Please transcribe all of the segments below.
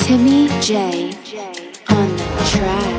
Timmy J on the track.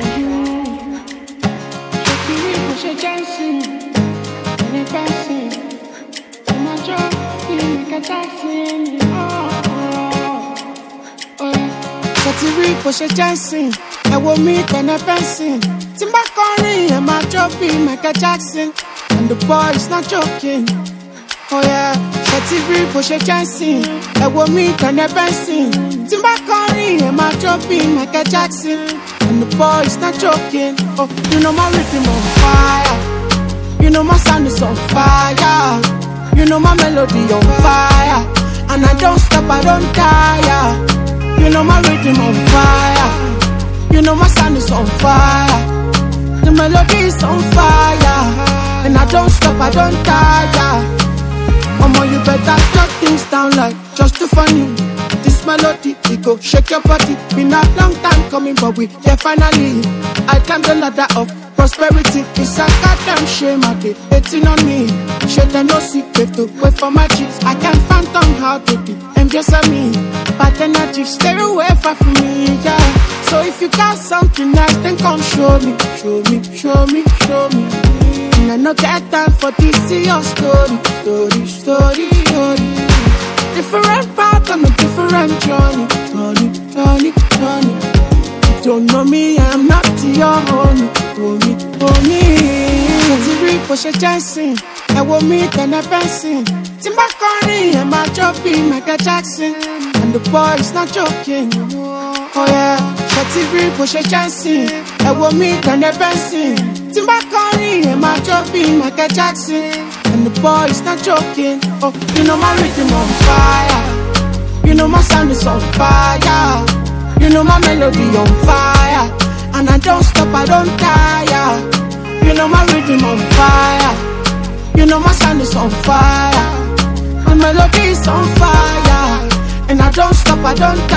Push dancing, I will meet and a dancing. Timba calling and my jockey, Michael Jackson, and the boy is not joking. Oh yeah, Shetty push dancing, I will meet and a dancing. Timba calling and my jockey, Michael Jackson, and the boy is not joking. Oh, you know my rhythm on fire, you know my sound is on fire, you know my melody on fire, and I don't stop, I don't tire. You know my rhythm on fire, you know my sound is on fire, the melody is on fire, and I don't stop, I don't tire. Mama, you better cut things down like just too funny. This melody, it go shake your body. Been a long time coming, but we here finally. I climbed the ladder of prosperity. It's a goddamn shame I did hating on me. Shit, I no secret to wait for my chicks. I can't phantom how they be, and just on me. But energy, stay away from me, yeah. So if you got something nice, then come show me, show me, show me, show me. And I no get time for this, see your story, story, story, story. Different path on a different journey, journey, journey, journey. You don't know me, I'm not your homie, homie, homie. Shetty push dancing, I will meet and a dancing. Timba calling and my jockey, Michael Jackson, and the boy is not joking. Oh yeah, Shetty push dancing, I will meet and a dancing. Timba calling and my jockey, Michael Jackson, and the boy is not joking. Oh, you know my rhythm on fire, you know my sound is on fire, you know my melody on fire, and I don't stop, I don't tire. You know my rhythm on fire, you know my sound is on fire, my melody is on fire, and I don't stop, I don't tire.